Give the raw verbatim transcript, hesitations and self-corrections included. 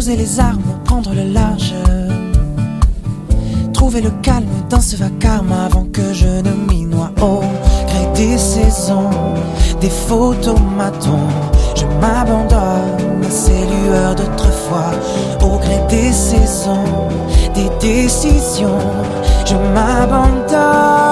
poser les armes, prendre le large, trouver le calme dans ce vacarme avant que je ne m'y noie. Au gré des saisons, des photomatons, je m'abandonne à ces lueurs d'autrefois. Au gré des saisons, des décisions, je m'abandonne.